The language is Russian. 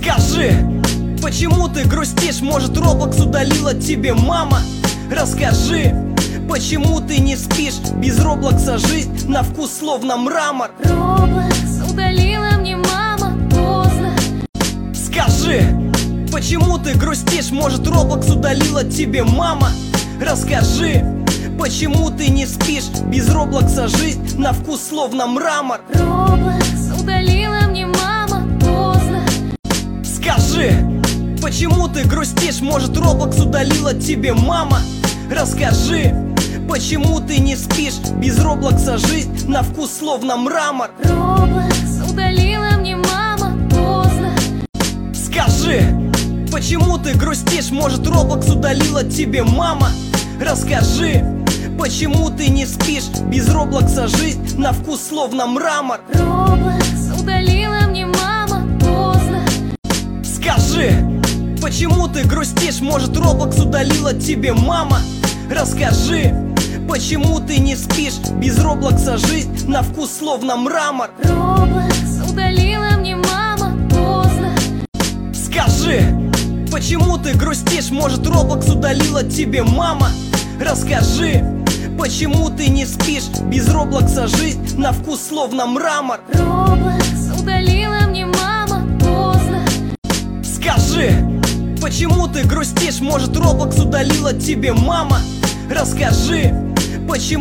Скажи, почему ты грустишь? Может, Роблокс удалила тебе мама? Расскажи, почему ты не спишь? Без Роблокса жизнь на вкус словно мрамор. Роблокс удалила мне мама, поздно. Скажи, почему ты грустишь? Может, Роблокс удалила тебе мама? Расскажи, почему ты не спишь? Без Роблокса жизнь на вкус словно мрамор. Роблокс удалила мне мама, поздно. Скажи, почему ты грустишь? Может, Роблокс удалила тебе мама? Расскажи, почему ты не спишь? Без Роблокса жизнь на вкус словно мрамор. Роблокс удалила мне мама, поздно. Скажи, почему ты грустишь? Может, Роблокс удалила тебе мама? Расскажи, почему ты не спишь? Без Роблокса жизнь на вкус словно мрамор. Роблокс удалила мне мама, поздно. Скажи, почему ты грустишь? Может, Роблокс удалила тебе мама? Расскажи, почему ты не спишь? Без Роблокса жизнь на вкус словно мрамор. Роблокс удалила мне мама, поздно. Скажи, почему ты грустишь? Может, Роблокс удалила тебе мама? Расскажи, почему ты не спишь? Без Роблокса жизнь на вкус словно мрамор. Роблокс удалила мне мама, поздно. Скажи, почему ты грустишь? Может, Роблокс удалила тебе мама? Расскажи, почему